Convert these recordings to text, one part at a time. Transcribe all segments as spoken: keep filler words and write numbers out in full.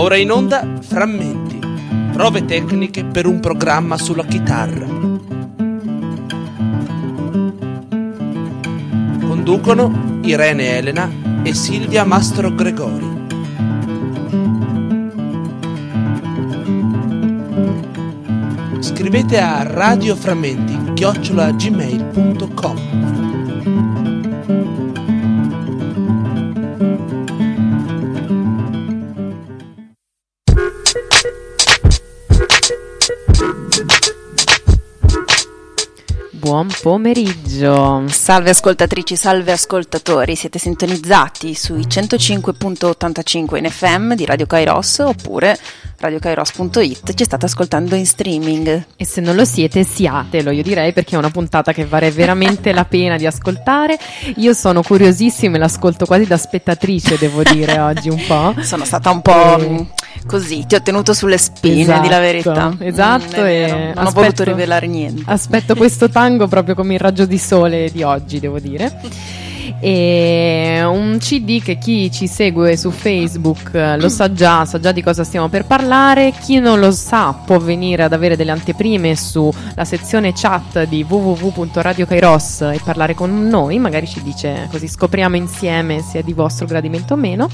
ora in onda Frammenti, prove tecniche per un programma sulla chitarra. Conducono Irene Elena e Silvia Mastro Gregori. Scrivete a radioframmenti chiocciola gmail punto com. Buon pomeriggio. Salve ascoltatrici, salve ascoltatori. Siete sintonizzati sui centocinque virgola ottantacinque in F M di Radio Kairos oppure radio kairos punto it. Ci state ascoltando in streaming. E se non lo siete, siatelo, io direi, perché è una puntata che vale veramente la pena di ascoltare. Io sono curiosissima e l'ascolto quasi da spettatrice, devo dire, oggi un po'. Sono stata un po' e... così, ti ho tenuto sulle spine, esatto, di la verità. Esatto, mm, e non aspetto, ho voluto rivelare niente. Aspetto questo tango proprio come il raggio di sole di oggi, devo dire. E un C D che chi ci segue su Facebook lo sa già, sa già di cosa stiamo per parlare. Chi non lo sa può venire ad avere delle anteprime sulla sezione chat di w w w punto radio kairos e parlare con noi, magari ci dice, così scopriamo insieme se è di vostro gradimento o meno.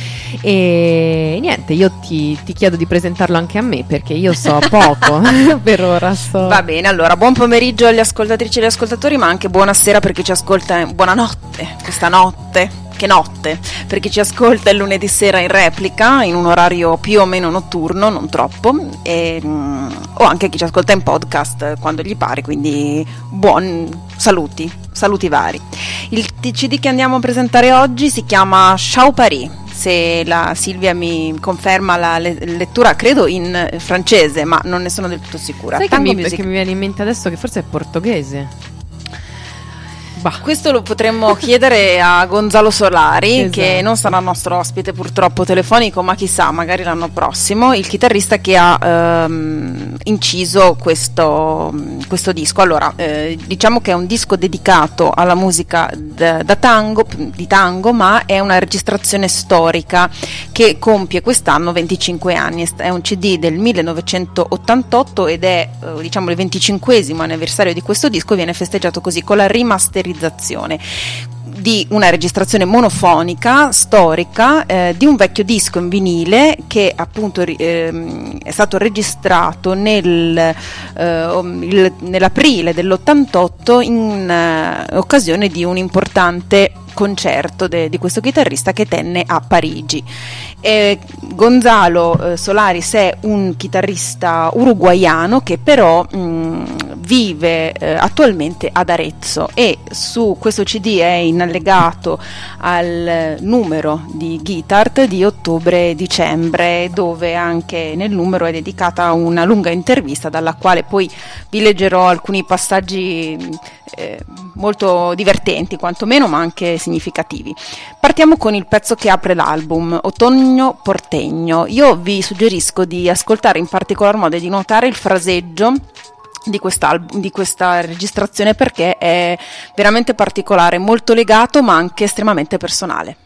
E niente, io ti, ti chiedo di presentarlo anche a me, perché io so poco per ora. So. Va bene, allora buon pomeriggio agli ascoltatrici e agli ascoltatori, ma anche buonasera per chi ci ascolta, buonanotte, questa notte, che notte, per chi ci ascolta il lunedì sera in replica, in un orario più o meno notturno, non troppo, e, o anche chi ci ascolta in podcast quando gli pare, quindi buon saluti, saluti vari. Il C D che andiamo a presentare oggi si chiama Ciao Paris. Se la Silvia mi conferma la le- lettura, credo in francese, ma non ne sono del tutto sicura. Sai che mi, che mi viene in mente adesso che forse è portoghese. Bah. Questo lo potremmo chiedere a Gonzalo Solari, esatto, che non sarà nostro ospite purtroppo telefonico, ma chissà, magari l'anno prossimo, il chitarrista che ha ehm, inciso questo, questo disco. Allora, eh, diciamo che è un disco dedicato alla musica da, da tango, di tango, ma è una registrazione storica che compie quest'anno venticinque anni. È un C D del millenovecentottantotto ed è, eh, diciamo, il venticinquesimo anniversario di questo disco. Viene festeggiato così, con la rimasterizzazione di una registrazione monofonica storica eh, di un vecchio disco in vinile che appunto eh, è stato registrato nel, eh, il, nell'aprile dell'ottantotto in eh, occasione di un importante concerto de, di questo chitarrista che tenne a Parigi. Eh, Gonzalo eh, Solaris è un chitarrista uruguaiano che però mh, vive eh, attualmente ad Arezzo, e su questo C D è in allegato al numero di Guitart di ottobre-dicembre, dove anche nel numero è dedicata una lunga intervista dalla quale poi vi leggerò alcuni passaggi eh, molto divertenti quantomeno, ma anche significativi. Partiamo con il pezzo che apre l'album, Otoño Porteño. Io vi suggerisco di ascoltare in particolar modo e di notare il fraseggio di quest'album, di questa registrazione, perché è veramente particolare, molto legato ma anche estremamente personale.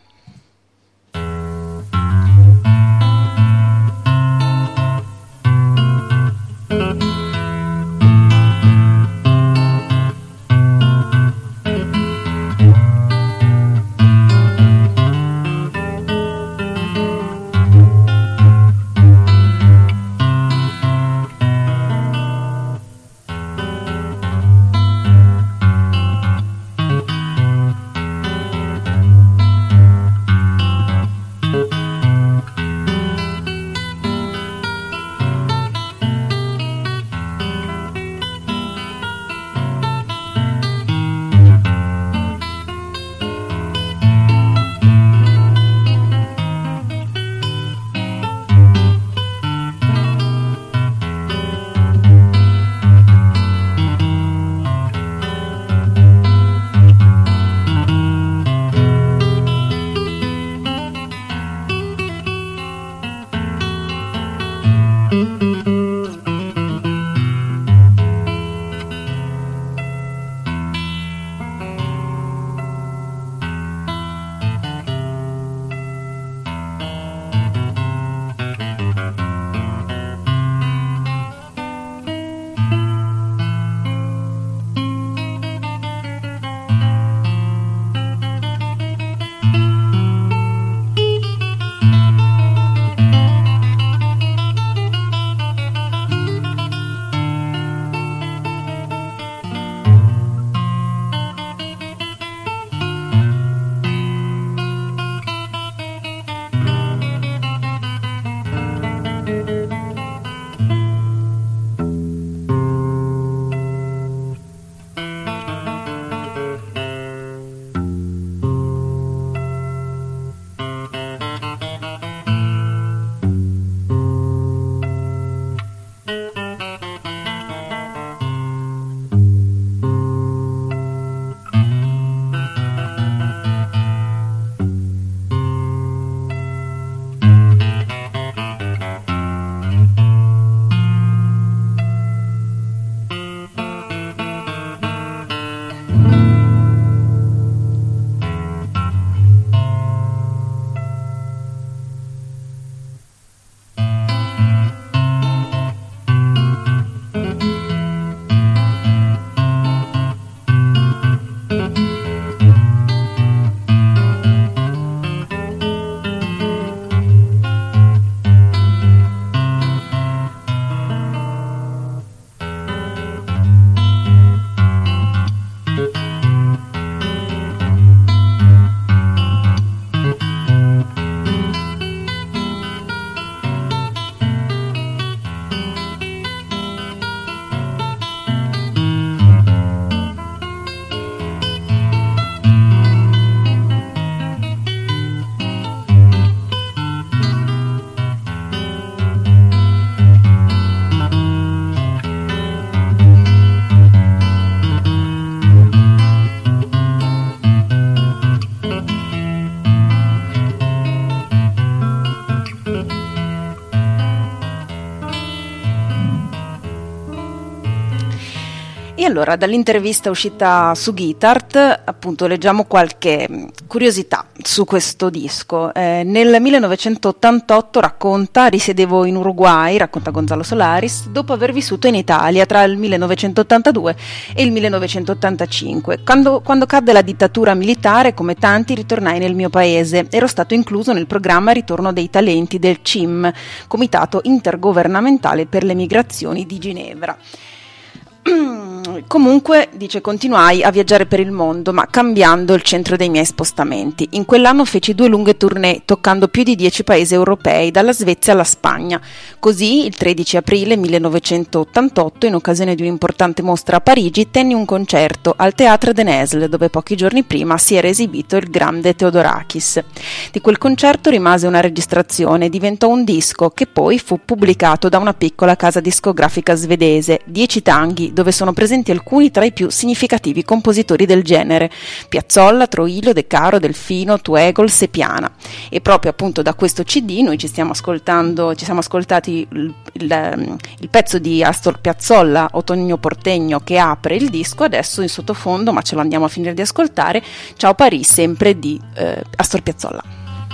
E allora, dall'intervista uscita su Guitart, appunto, leggiamo qualche curiosità su questo disco. Eh, nel millenovecentottantotto racconta, risiedevo in Uruguay, racconta Gonzalo Solaris, dopo aver vissuto in Italia tra il millenovecentottantadue e il millenovecentottantacinque. Quando, quando cadde la dittatura militare, come tanti, ritornai nel mio paese. Ero stato incluso nel programma Ritorno dei Talenti del C I M, Comitato Intergovernamentale per le Migrazioni di Ginevra. Comunque, dice, continuai a viaggiare per il mondo, ma cambiando il centro dei miei spostamenti. In quell'anno feci due lunghe tournée, toccando più di dieci paesi europei, dalla Svezia alla Spagna. Così, il tredici aprile millenovecentottantotto, in occasione di un'importante mostra a Parigi, tenni un concerto al Théâtre de Nesle, dove pochi giorni prima si era esibito il grande Theodorakis. Di quel concerto rimase una registrazione e diventò un disco che poi fu pubblicato da una piccola casa discografica svedese, Dieci Tanghi, dove sono presenti alcuni tra i più significativi compositori del genere: Piazzolla, Troilo, De Caro, Delfino, Tuegols e Piana. E proprio appunto da questo C D noi ci stiamo ascoltando, ci siamo ascoltati il, il, il pezzo di Astor Piazzolla, Otoño Porteño, che apre il disco. Adesso in sottofondo, ma ce lo andiamo a finire di ascoltare, Ciao Paris, sempre di eh, Astor Piazzolla.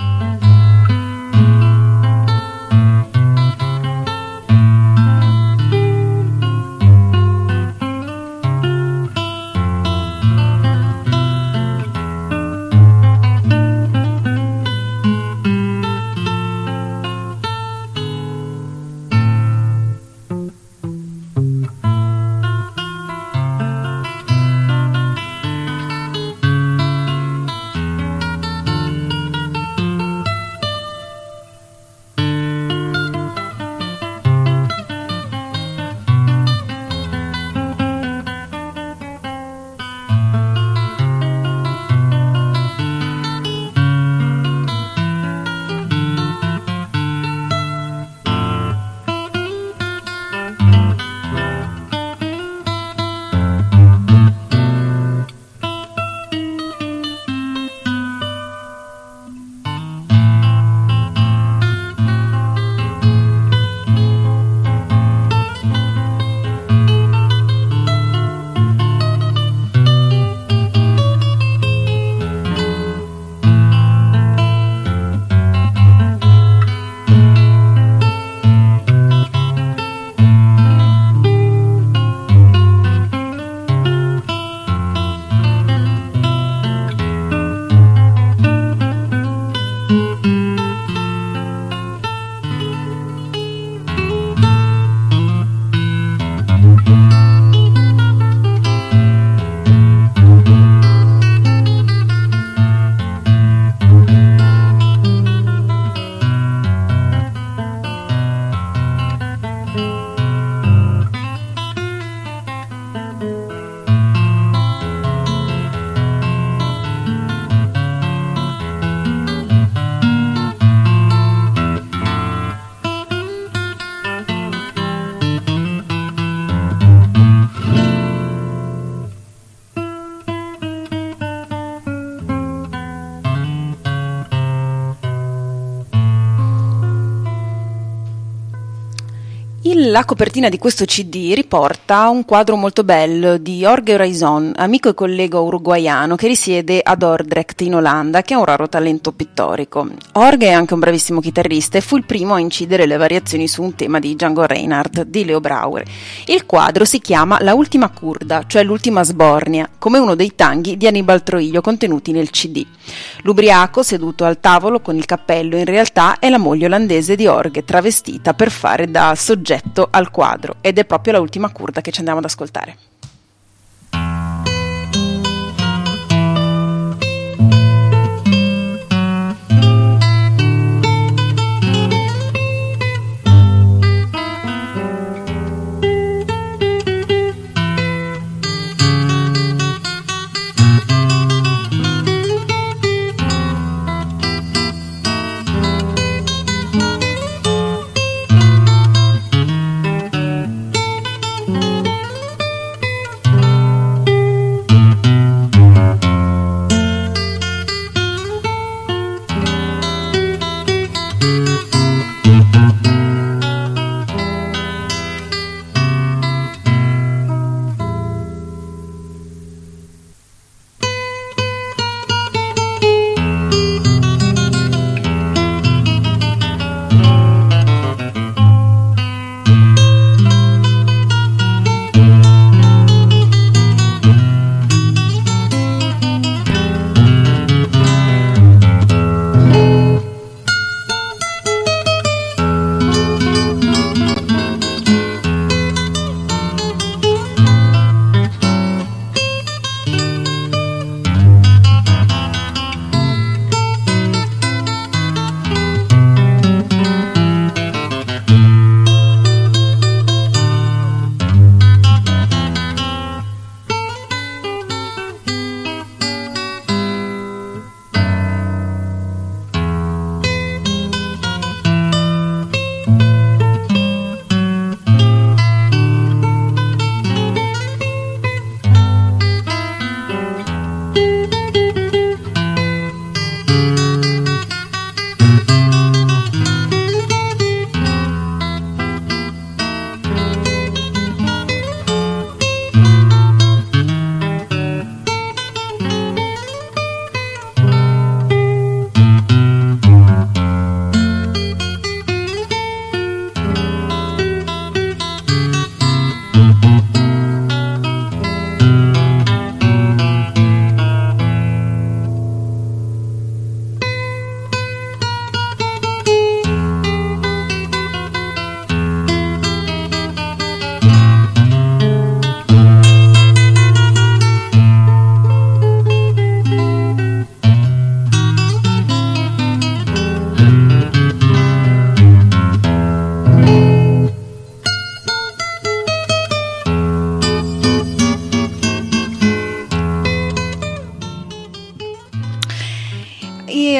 La copertina di questo C D riporta un quadro molto bello di Jorge Raison, amico e collega uruguaiano che risiede ad Dordrecht in Olanda, che ha un raro talento pittorico. Jorge è anche un bravissimo chitarrista e fu il primo a incidere le variazioni su un tema di Django Reinhardt di Leo Brauer. Il quadro si chiama La ultima curda, cioè l'ultima sbornia, come uno dei tanghi di Aníbal Troilo contenuti nel C D. L'ubriaco seduto al tavolo con il cappello in realtà è la moglie olandese di Jorge, travestita per fare da soggetto al quadro, ed è proprio La ultima curda che ci andiamo ad ascoltare.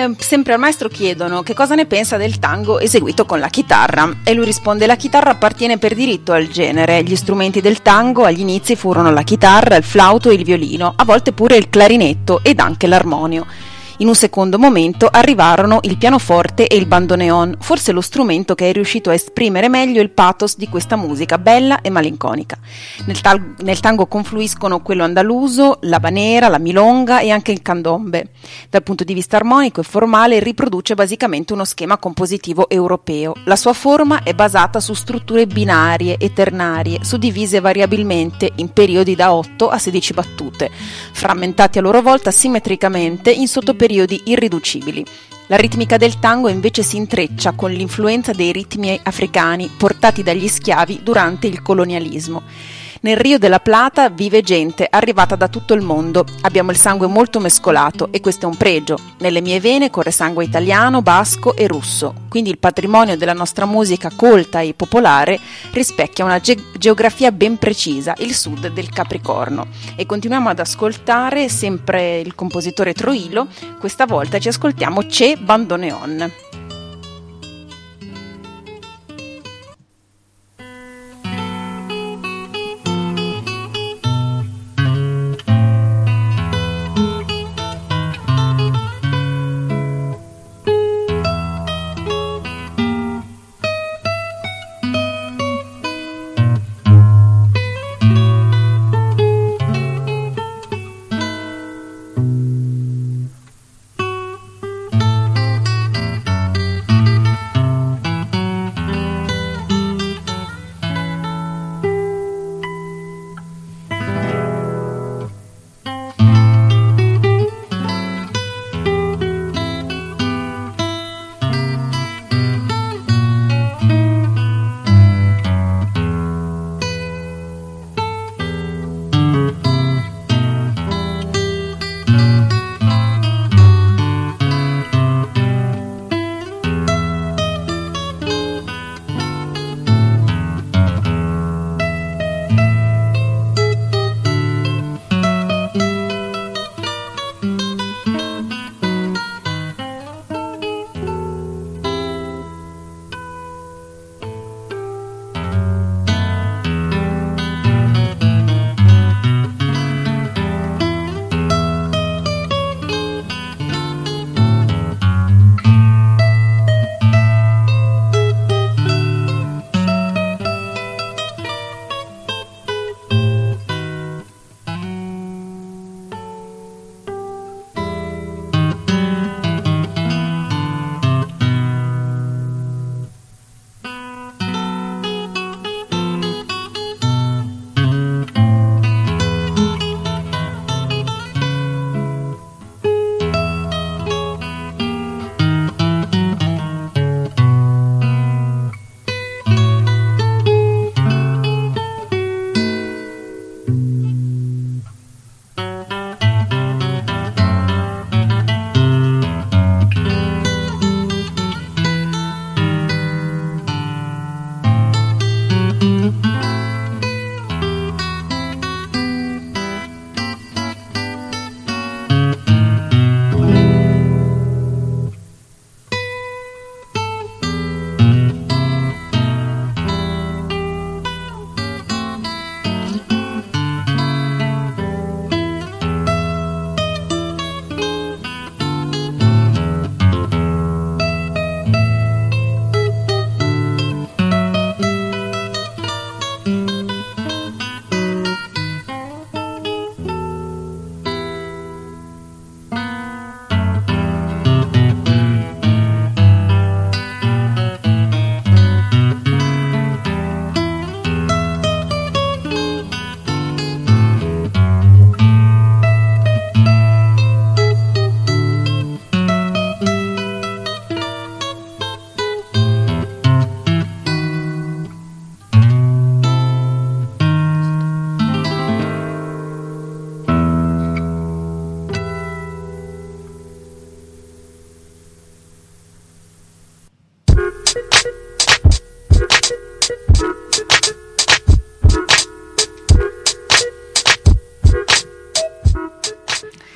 eh, sempre al maestro chiedono che cosa ne pensa del tango eseguito con la chitarra e lui risponde: la chitarra appartiene per diritto al genere, gli strumenti del tango agli inizi furono la chitarra, il flauto e il violino, a volte pure il clarinetto ed anche l'armonio. In un secondo momento arrivarono il pianoforte e il bandoneon, forse lo strumento che è riuscito a esprimere meglio il pathos di questa musica bella e malinconica. Nel, tal- nel tango confluiscono quello andaluso, l'habanera, la milonga e anche il candombe. Dal punto di vista armonico e formale riproduce basicamente uno schema compositivo europeo. La sua forma è basata su strutture binarie e ternarie, suddivise variabilmente in periodi da otto a sedici battute, frammentati a loro volta simmetricamente in sottoperiodi periodi irriducibili. La ritmica del tango invece si intreccia con l'influenza dei ritmi africani portati dagli schiavi durante il colonialismo. Nel Rio della Plata vive gente arrivata da tutto il mondo, abbiamo il sangue molto mescolato e questo è un pregio. Nelle mie vene corre sangue italiano, basco e russo, quindi il patrimonio della nostra musica colta e popolare rispecchia una ge- geografia ben precisa, il sud del Capricorno. E continuiamo ad ascoltare sempre il compositore Troilo, questa volta ci ascoltiamo Che Bandoneon.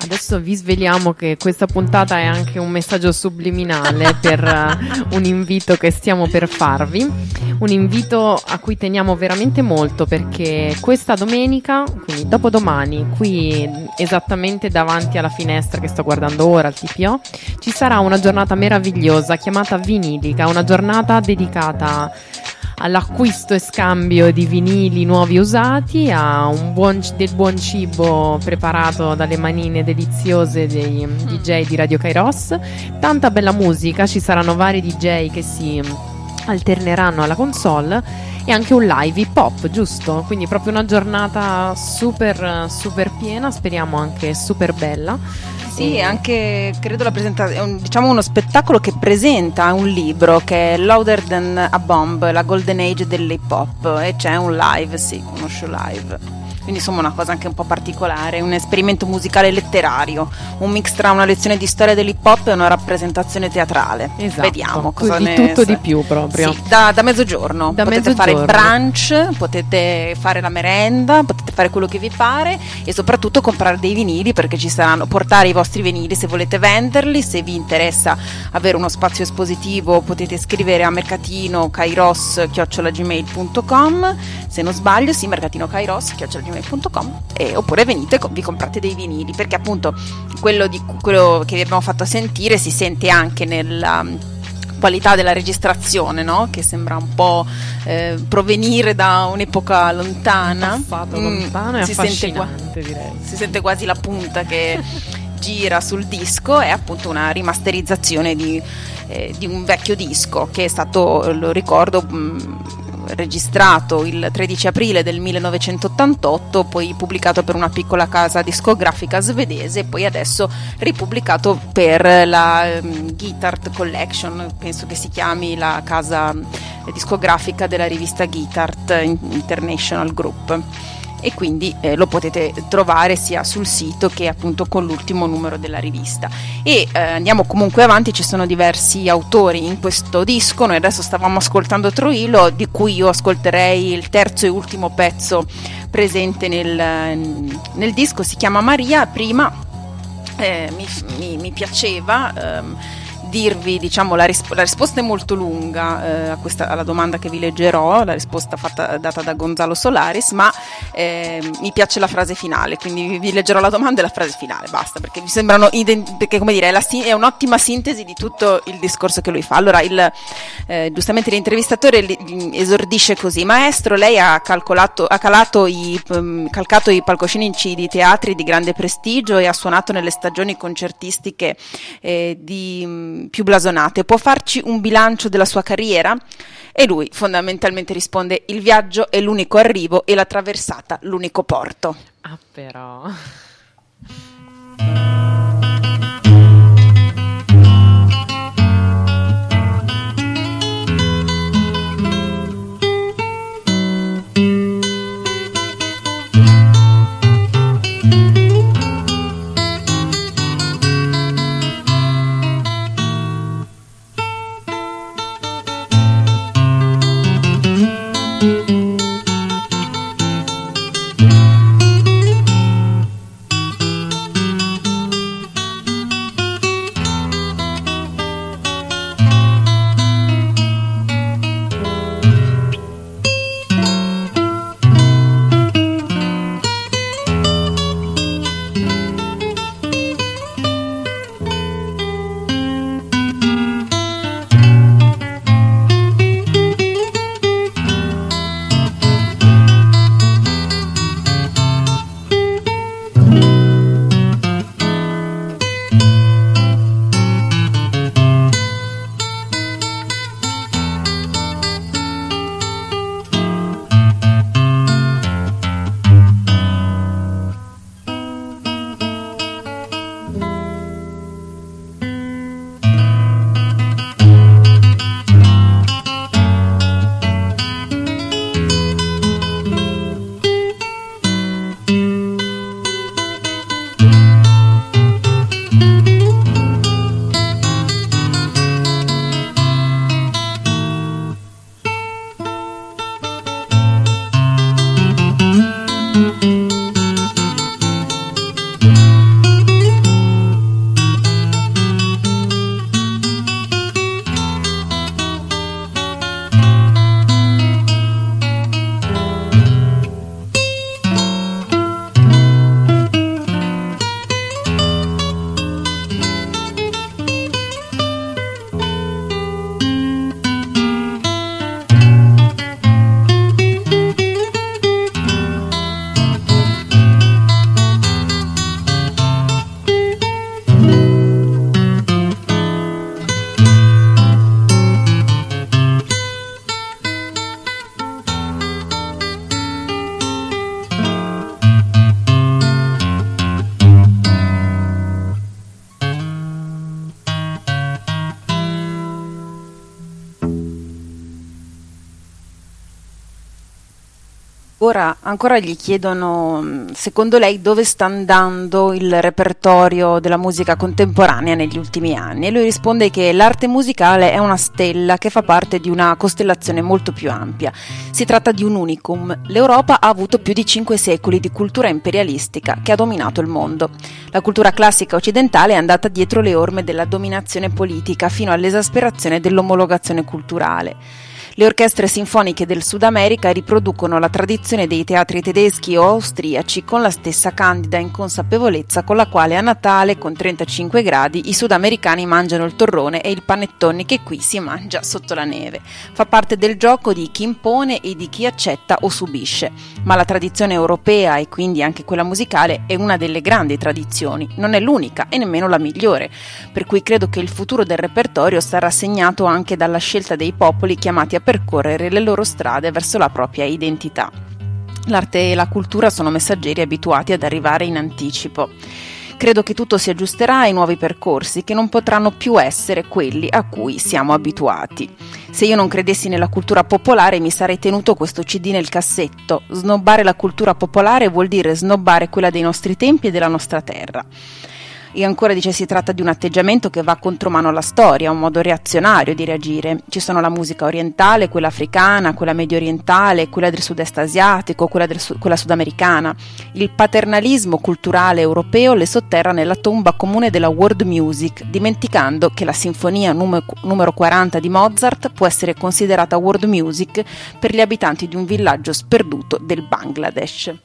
Adesso vi sveliamo che questa puntata è anche un messaggio subliminale per uh, un invito che stiamo per farvi, un invito a cui teniamo veramente molto, perché questa domenica, quindi dopodomani, qui esattamente davanti alla finestra che sto guardando ora al T P O, ci sarà una giornata meravigliosa chiamata Vinilica, una giornata dedicata all'acquisto e scambio di vinili nuovi usati, a un buon, del buon cibo preparato dalle manine deliziose dei D J di Radio Kairos, tanta bella musica, ci saranno vari D J che si alterneranno alla console e anche un live hip hop, giusto? Quindi proprio una giornata super super piena, speriamo anche super bella. Sì, anche credo la presentazione, è un, diciamo uno spettacolo che presenta un libro che è Louder Than a Bomb, la Golden Age dell'hip hop, e c'è un live, sì, uno show live. Quindi insomma una cosa anche un po' particolare, un esperimento musicale letterario, un mix tra una lezione di storia dell'hip hop e una rappresentazione teatrale. Esatto. Vediamo cosa di ne tutto di più proprio. Sì, da, da mezzogiorno da potete mezzogiorno. fare il brunch, potete fare la merenda, potete fare quello che vi pare e soprattutto comprare dei vinili, perché ci saranno, portare i vostri vinili se volete venderli, se vi interessa avere uno spazio espositivo potete scrivere a mercatino kairos chiocciola gmail punto com, se non sbaglio, sì, mercatino kairos chiocciola gmail punto com, e oppure venite, vi comprate dei vinili, perché appunto quello, di, quello che vi abbiamo fatto sentire si sente anche nella qualità della registrazione, no? Che sembra un po' eh, provenire da un'epoca lontana, un passato mm, lontano e si affascinante, sente, direi. Si sente quasi la punta che gira sul disco, è appunto una rimasterizzazione di, eh, di un vecchio disco che è stato, lo ricordo, mh, registrato il tredici aprile del millenovecentottantotto, poi pubblicato per una piccola casa discografica svedese e poi adesso ripubblicato per la um, Guitart Collection, penso che si chiami la casa discografica della rivista Guitart International Group, e quindi eh, lo potete trovare sia sul sito che appunto con l'ultimo numero della rivista. E eh, andiamo comunque avanti, ci sono diversi autori in questo disco. Noi adesso stavamo ascoltando Troilo, di cui io ascolterei il terzo e ultimo pezzo presente nel, nel disco, si chiama Maria. Prima eh, mi, mi, mi piaceva ehm, dirvi, diciamo, la, risp- la risposta è molto lunga eh, a questa, alla domanda che vi leggerò, la risposta fatta, data da Gonzalo Solaris, ma eh, mi piace la frase finale, quindi vi, vi leggerò la domanda e la frase finale, basta, perché mi sembrano ident- perché come dire, è, la, è un'ottima sintesi di tutto il discorso che lui fa. Allora, il, eh, giustamente l'intervistatore li, esordisce così: maestro, lei ha calcolato, ha calato i, um, calcato i palcoscenici di teatri di grande prestigio e ha suonato nelle stagioni concertistiche eh, di più blasonate, può farci un bilancio della sua carriera? E lui fondamentalmente risponde: il viaggio è l'unico arrivo e la traversata l'unico porto. Ah, però Ora, ancora gli chiedono, secondo lei, dove sta andando il repertorio della musica contemporanea negli ultimi anni, e lui risponde che l'arte musicale è una stella che fa parte di una costellazione molto più ampia. Si tratta di un unicum. L'Europa ha avuto più di cinque secoli di cultura imperialistica che ha dominato il mondo. La cultura classica occidentale è andata dietro le orme della dominazione politica fino all'esasperazione dell'omologazione culturale. Le orchestre sinfoniche del Sud America riproducono la tradizione dei teatri tedeschi o austriaci con la stessa candida inconsapevolezza con la quale a Natale, con trentacinque gradi, i sudamericani mangiano il torrone e il panettone che qui si mangia sotto la neve. Fa parte del gioco di chi impone e di chi accetta o subisce. Ma la tradizione europea, e quindi anche quella musicale, è una delle grandi tradizioni, non è l'unica e nemmeno la migliore, per cui credo che il futuro del repertorio sarà segnato anche dalla scelta dei popoli chiamati a percorrere le loro strade verso la propria identità. L'arte e la cultura sono messaggeri abituati ad arrivare in anticipo. Credo che tutto si aggiusterà ai nuovi percorsi, che non potranno più essere quelli a cui siamo abituati. Se io non credessi nella cultura popolare mi sarei tenuto questo C D nel cassetto. Snobbare la cultura popolare vuol dire snobbare quella dei nostri tempi e della nostra terra. E ancora dice, si tratta di un atteggiamento che va contromano alla storia, un modo reazionario di reagire. Ci sono la musica orientale, quella africana, quella medio orientale, quella del sud-est asiatico, quella, del su- quella sudamericana. Il paternalismo culturale europeo le sotterra nella tomba comune della world music, dimenticando che la sinfonia numero, numero quaranta di Mozart può essere considerata world music per gli abitanti di un villaggio sperduto del Bangladesh.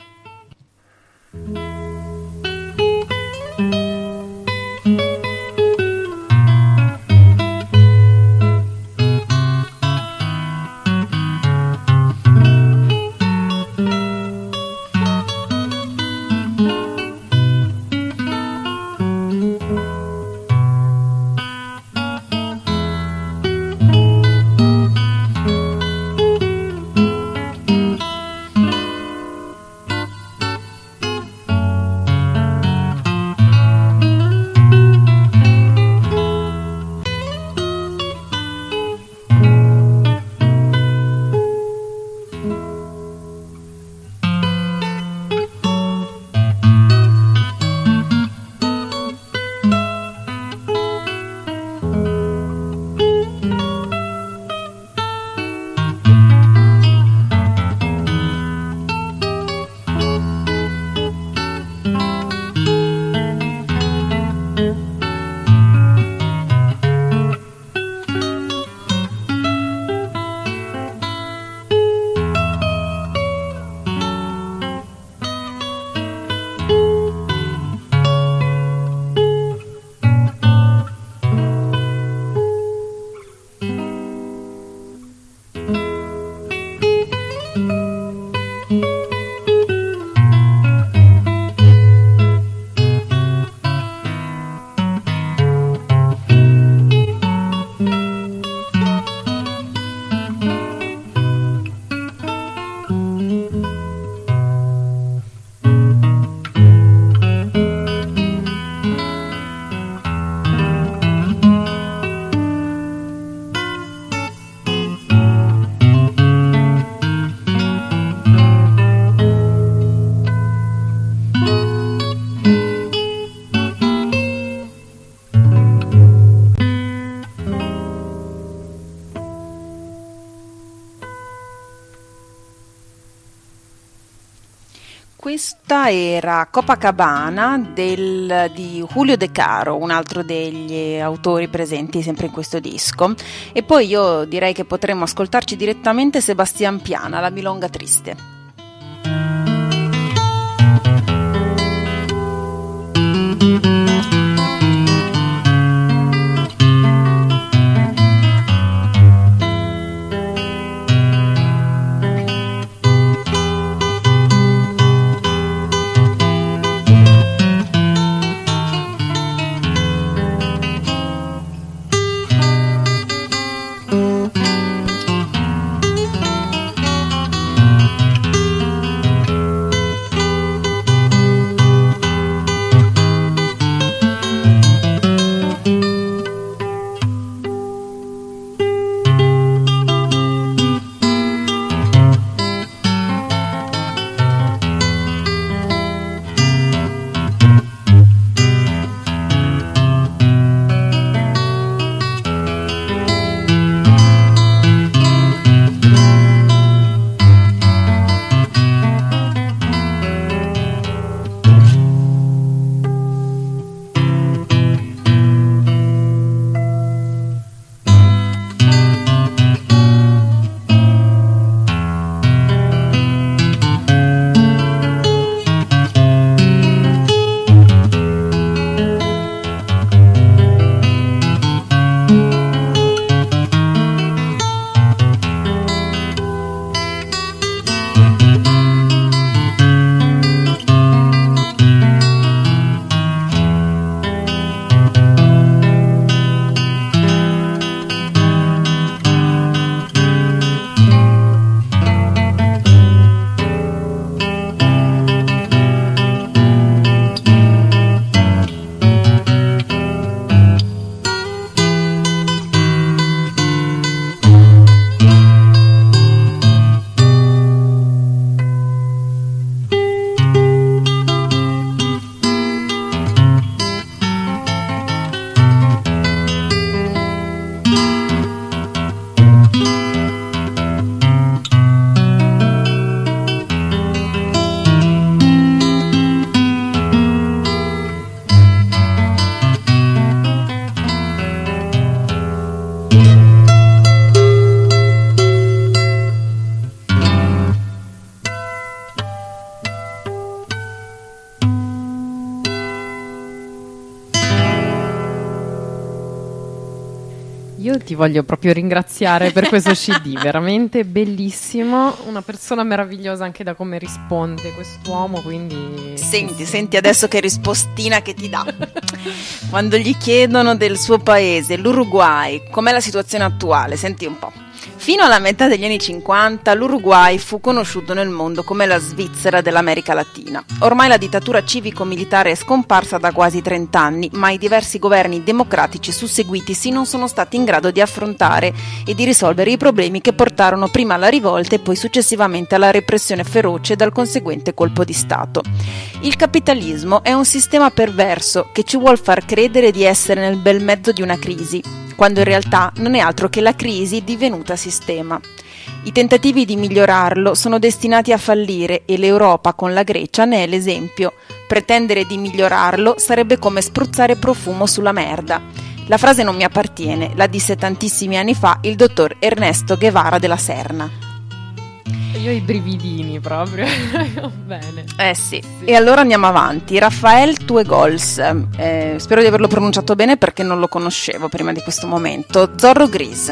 Questa era Copacabana del, di Julio De Caro, un altro degli autori presenti sempre in questo disco, e poi io direi che potremmo ascoltarci direttamente Sebastián Piana, La Milonga Triste. Io ti voglio proprio ringraziare per questo C D, veramente bellissimo, una persona meravigliosa anche da come risponde quest'uomo, quindi... Senti, senti adesso che rispostina che ti dà. Quando gli chiedono del suo paese, l'Uruguay, com'è la situazione attuale? Senti un po'. Fino alla metà degli anni cinquanta l'Uruguay fu conosciuto nel mondo come la Svizzera dell'America Latina. Ormai la dittatura civico-militare è scomparsa da quasi trent'anni, ma i diversi governi democratici susseguitisi non sono stati in grado di affrontare e di risolvere i problemi che portarono prima alla rivolta e poi successivamente alla repressione feroce dal conseguente colpo di Stato. Il capitalismo è un sistema perverso che ci vuol far credere di essere nel bel mezzo di una crisi, quando in realtà non è altro che la crisi divenuta sistema. I tentativi di migliorarlo sono destinati a fallire e l'Europa con la Grecia ne è l'esempio. Pretendere di migliorarlo sarebbe come spruzzare profumo sulla merda. La frase non mi appartiene, la disse tantissimi anni fa il dottor Ernesto Guevara della Serna. Io ho i brividini proprio. Bene. Eh sì. sì. E allora andiamo avanti. Rafael Tuegols, eh, spero di averlo pronunciato bene perché non lo conoscevo prima di questo momento. Zorro Gris.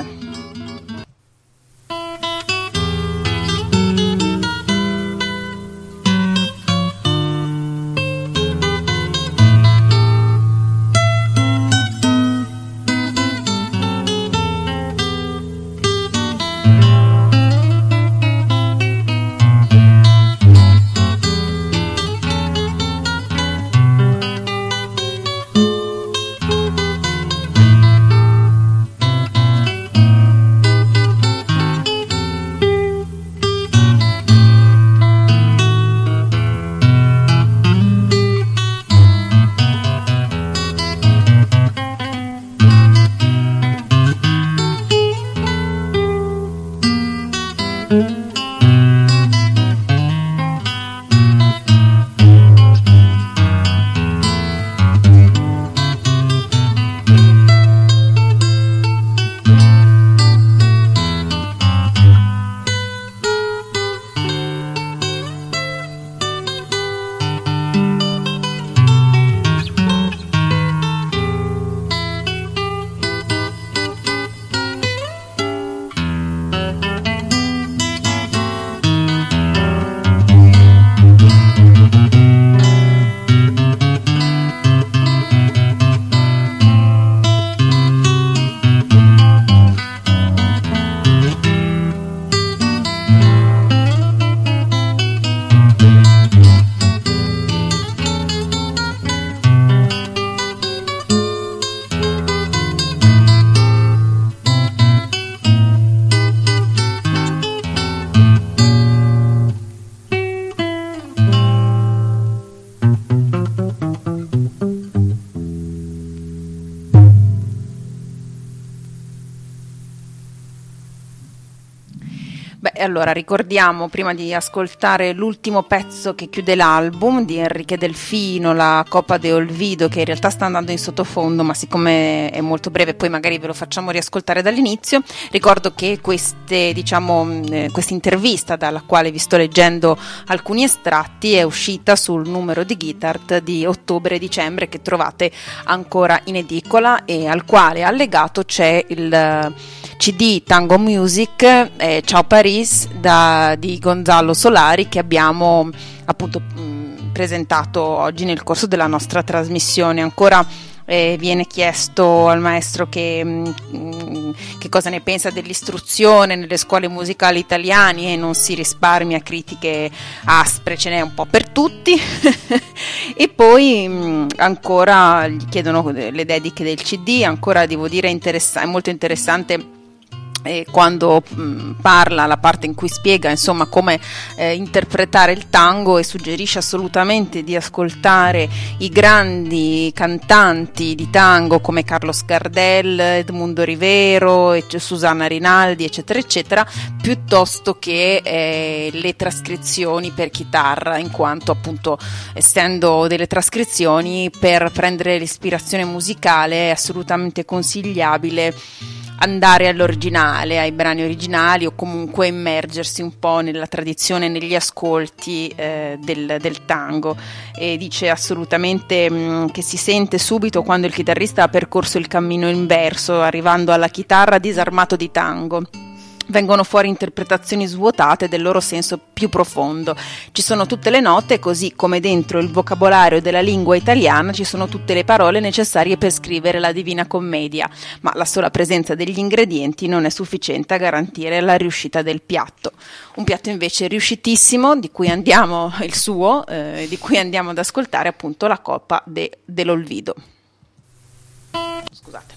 Beh, allora ricordiamo, prima di ascoltare l'ultimo pezzo che chiude l'album di Enrique Delfino, la Copa de Olvido, che in realtà sta andando in sottofondo, ma siccome è molto breve poi magari ve lo facciamo riascoltare dall'inizio. Ricordo che queste, diciamo, eh, questa intervista, dalla quale vi sto leggendo alcuni estratti, è uscita sul numero di Guitart di ottobre e dicembre, che trovate ancora in edicola, e al quale allegato c'è il C D Tango Music eh, Ciao Paris da, di Gonzalo Solari, che abbiamo appunto mh, presentato oggi nel corso della nostra trasmissione. Ancora eh, viene chiesto al maestro che, mh, che cosa ne pensa dell'istruzione nelle scuole musicali italiane, e non si risparmia critiche aspre, ce n'è un po' per tutti. E poi mh, ancora gli chiedono le dediche del C D. Ancora devo dire interessa- è molto interessante E quando mh, parla, la parte in cui spiega insomma come eh, interpretare il tango, e suggerisce assolutamente di ascoltare i grandi cantanti di tango come Carlos Gardel, Edmundo Rivero, e Susanna Rinaldi, eccetera eccetera, piuttosto che eh, le trascrizioni per chitarra, in quanto appunto, essendo delle trascrizioni, per prendere l'ispirazione musicale è assolutamente consigliabile andare all'originale, ai brani originali, o comunque immergersi un po' nella tradizione, negli ascolti eh, del, del tango. E dice assolutamente mh, che si sente subito quando il chitarrista ha percorso il cammino inverso, arrivando alla chitarra disarmato di tango. Vengono fuori interpretazioni svuotate del loro senso più profondo. Ci sono tutte le note, così come dentro il vocabolario della lingua italiana ci sono tutte le parole necessarie per scrivere la Divina Commedia, ma la sola presenza degli ingredienti non è sufficiente a garantire la riuscita del piatto. Un piatto invece riuscitissimo, di cui andiamo il suo, eh, di cui andiamo ad ascoltare appunto la Coppa de, dell'Olvido. Scusate.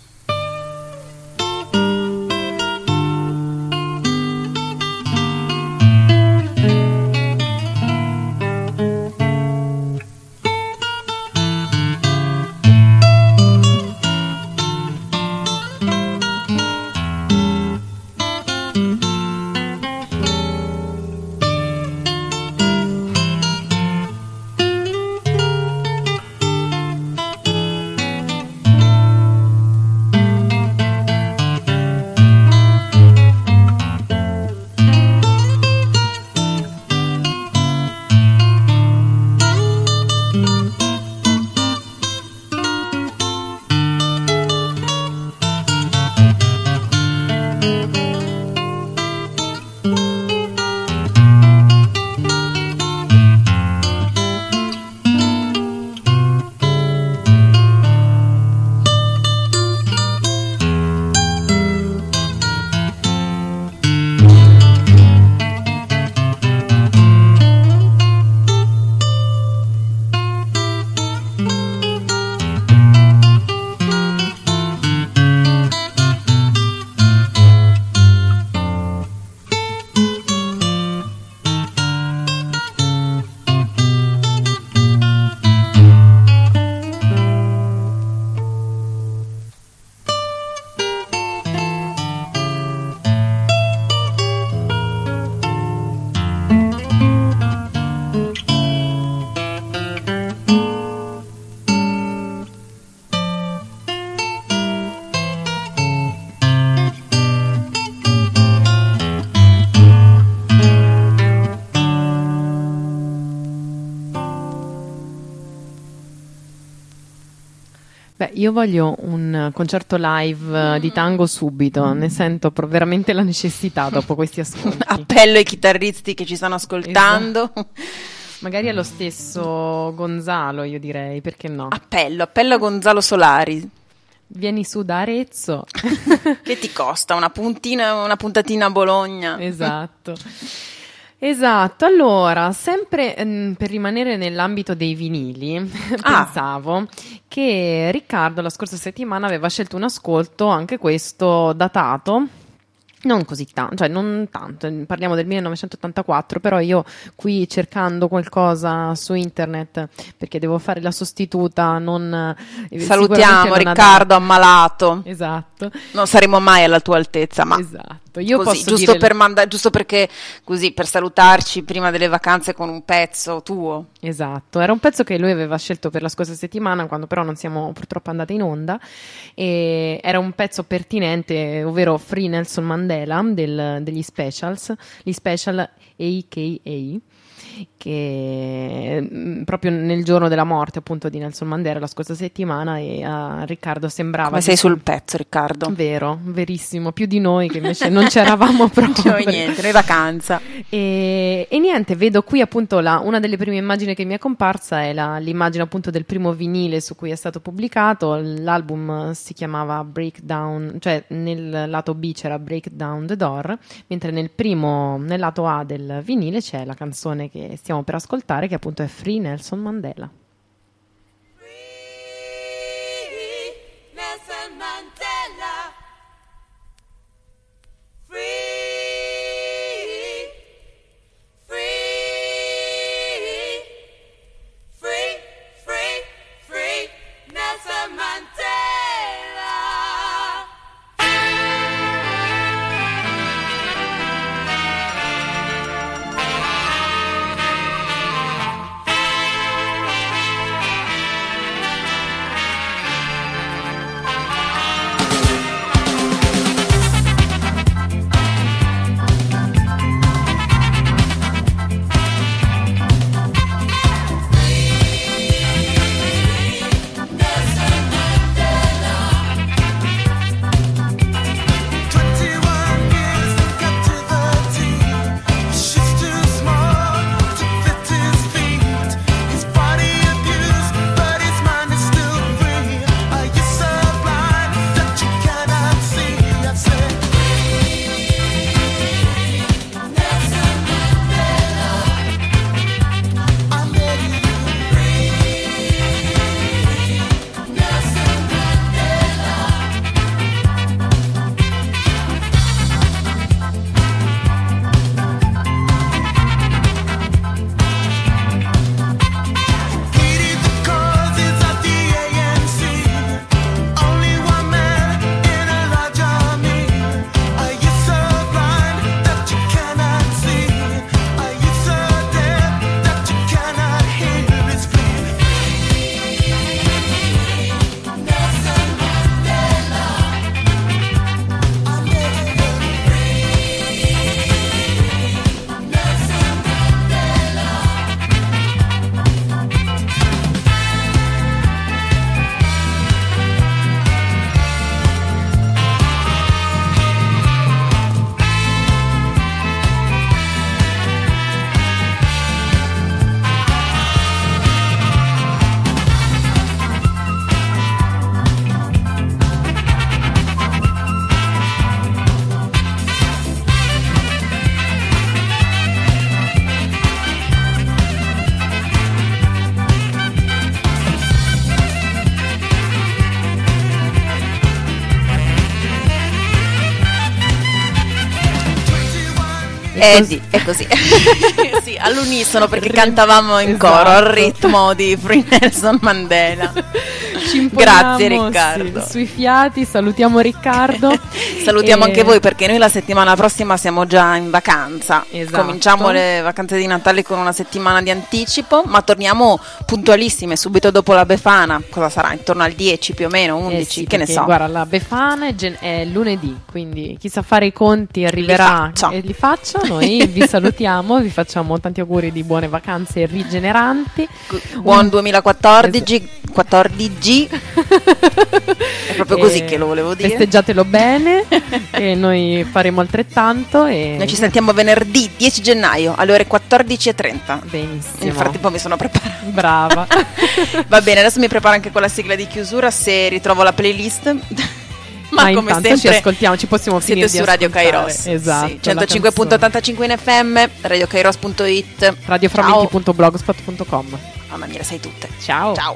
Beh, io voglio un concerto live di tango subito, ne sento pro- veramente la necessità dopo questi ascolti. Appello ai chitarristi che ci stanno ascoltando. Esatto. Magari allo stesso Gonzalo, io direi, perché no? Appello, appello a Gonzalo Solari. Vieni su da Arezzo. Che ti costa? Una puntina, una puntatina a Bologna. Esatto. Esatto, allora, sempre ehm, per rimanere nell'ambito dei vinili, Ah. pensavo che Riccardo la scorsa settimana aveva scelto un ascolto, anche questo datato, non così tanto, cioè non tanto, parliamo del millenovecentottantaquattro, però io qui cercando qualcosa su internet, perché devo fare la sostituta, non... eh, Salutiamo sicuramente non Riccardo adatto. ammalato. Esatto. Non saremo mai alla tua altezza, ma Esatto. Io così, posso giusto, dire... per manda- giusto perché così per salutarci prima delle vacanze con un pezzo tuo. Esatto, era un pezzo che lui aveva scelto per la scorsa settimana, quando però non siamo purtroppo andate in onda, e era un pezzo pertinente, ovvero Free Nelson Mandela del- degli Specials, gli Special A K A, che mh, proprio nel giorno della morte appunto di Nelson Mandela la scorsa settimana, e a Riccardo sembrava... Come che- sei sul pezzo, Riccardo? Vero, verissimo, più di noi che invece non c'eravamo proprio. Cioè, niente, noi vacanza. E, e niente, vedo qui appunto la- una delle prime immagini che mi è comparsa è la- l'immagine appunto del primo vinile su cui è stato pubblicato. L'album si chiamava Breakdown, cioè nel lato B c'era Breakdown the Door, mentre nel primo, nel lato A del vinile c'è la canzone che stiamo per ascoltare, che appunto è Free Nelson Mandela. Free Nelson Mandela. Free, free, free, free, free Nelson Mandela. Eh così. sì, è così. Sì, all'unisono perché Ri- cantavamo in esatto. coro al ritmo di Free Nelson Mandela. Ci imponiamo, Grazie Riccardo. sì, sui fiati, salutiamo Riccardo. Salutiamo E- anche voi perché noi la settimana prossima siamo già in vacanza. Esatto. Cominciamo le vacanze di Natale con una settimana di anticipo, ma torniamo puntualissime subito dopo la Befana. Cosa sarà? Intorno al dieci più o meno, Eh undici, sì, che ne perché, so. Guarda, la Befana è, gen- è lunedì, quindi chi sa fare i conti arriverà faccia. e li faccia. Noi vi salutiamo, vi facciamo tanti auguri di buone vacanze rigeneranti. Buon Un- duemilaquattordici, quattordici. È proprio così E che lo volevo dire. Festeggiatelo bene e noi faremo altrettanto. E Noi ci sentiamo venerdì dieci gennaio alle ore quattordici e trenta. benissimo. Nel frattempo mi sono preparata. Brava. Va bene, adesso mi preparo anche con la sigla di chiusura se ritrovo la playlist. Ma, Ma come intanto sempre ci ascoltiamo, ci possiamo siete finire su di Radio ascoltare. Kairos. Esatto. Sì, centocinque virgola ottantacinque in F M, radio kairos punto it. radioframmenti punto blogspot punto com. Mamma mia, sai tutte. Ciao. Ciao.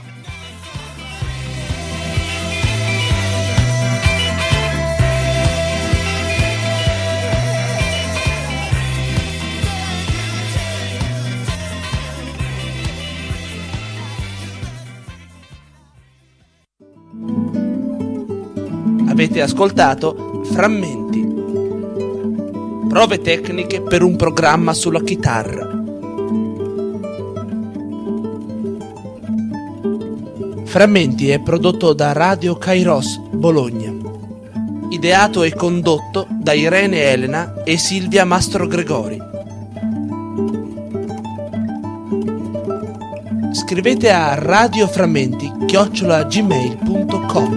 Avete ascoltato Frammenti. Prove tecniche per un programma sulla chitarra. Frammenti è prodotto da Radio Kairos Bologna. Ideato e condotto da Irene Elena e Silvia Mastro Gregori. Scrivete a radioframmenti chiocciola gmail punto com.